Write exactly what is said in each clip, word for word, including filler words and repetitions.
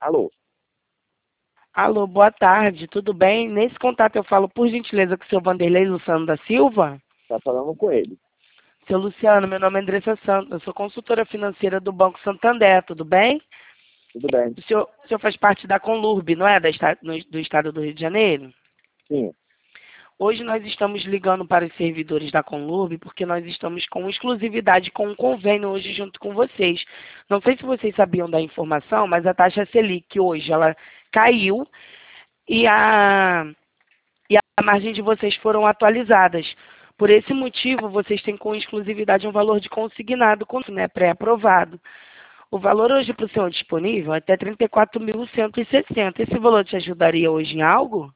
Alô, Alô, boa tarde, tudo bem? Nesse contato eu falo, por gentileza, com o seu Vanderlei Luciano da Silva. tá falando com ele. Seu Luciano, meu nome é Andressa Santos, eu sou consultora financeira do Banco Santander, tudo bem? Tudo bem? O senhor, o senhor faz parte da Conlurb, não é? Da esta- no- do estado do Rio de Janeiro? Sim. Hoje nós estamos ligando para os servidores da Conlurb porque nós estamos com exclusividade com um convênio hoje junto com vocês. Não sei se vocês sabiam da informação, mas a taxa Selic hoje ela caiu e a e a margem de vocês foram atualizadas. Por esse motivo, vocês têm com exclusividade um valor de consignado, com- né, pré-aprovado. O valor hoje para o senhor disponível é até trinta e quatro mil cento e sessenta. Esse valor te ajudaria hoje em algo?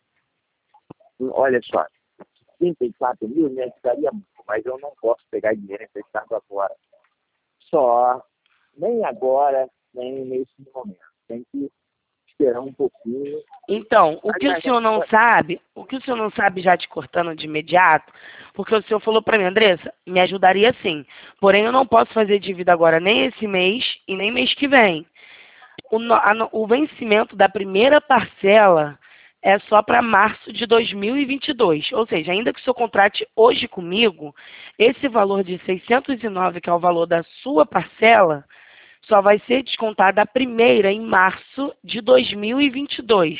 Olha só, trinta e quatro mil me ajudaria muito, mas eu não posso pegar dinheiro emprestado agora. Só, nem agora, nem nesse momento. Tem que esperar um pouquinho. Então, o que o Aliás, senhor não sabe, o que o senhor não sabe já te cortando de imediato, porque o senhor falou para mim, Andressa, me ajudaria sim. Porém, eu não posso fazer dívida agora nem esse mês e nem mês que vem. O, no- a no- o vencimento da primeira parcela é só para março de dois mil e vinte e dois. Ou seja, ainda que o senhor contrate hoje comigo, esse valor de seiscentos e nove, que é o valor da sua parcela, só vai ser descontada a primeira em março de dois mil e vinte e dois.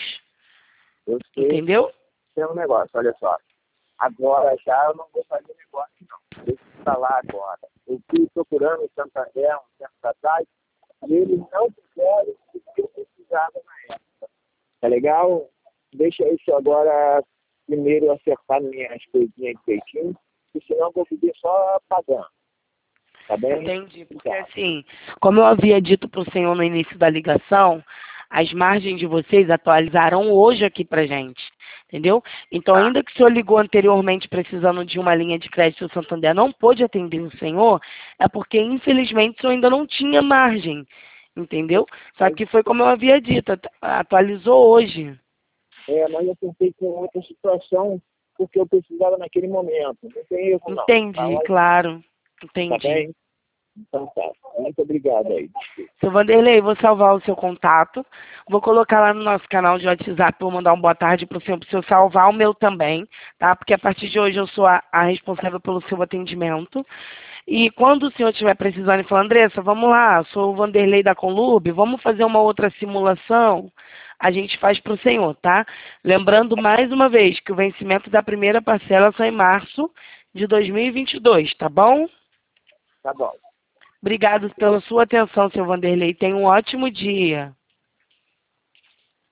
eu sei que Entendeu? tem um negócio, olha só. Agora já eu não vou fazer negócio, não. Deixa eu falar agora. Eu fui procurando o Santander um tempo atrás e eles não fizeram o que eu precisava na época. Tá legal? Deixa isso agora primeiro acertar minhas coisinhas direitinho, porque senão eu vou viver só pagando. Tá bem? Entendi, porque Então, assim, como eu havia dito para o senhor no início da ligação, as margens de vocês atualizaram hoje aqui para gente, entendeu? Então, tá. ainda que o senhor ligou anteriormente precisando de uma linha de crédito, o Santander não pôde atender o senhor, é porque, infelizmente, o senhor ainda não tinha margem, entendeu? Só Mas, que foi como eu havia dito, at- atualizou hoje. é, mas eu tentei com outra situação porque eu precisava naquele momento. Não tem erro, não. Tá, Entendi, olha, claro, tá entendi. bem? Então tá. Muito obrigado aí. Seu Vanderlei, vou salvar o seu contato. Vou colocar lá no nosso canal de WhatsApp, vou mandar um boa tarde para o senhor, para o senhor salvar o meu também, tá? Porque a partir de hoje eu sou a, a responsável pelo seu atendimento. E quando o senhor estiver precisando e falar, Andressa, vamos lá, sou o Vanderlei da Conlurb, vamos fazer uma outra simulação, a gente faz para o senhor, tá? Lembrando mais uma vez que o vencimento da primeira parcela só em março de dois mil e vinte e dois, tá bom? Tá bom. Obrigado pela sua atenção, seu Vanderlei. Tenha um ótimo dia.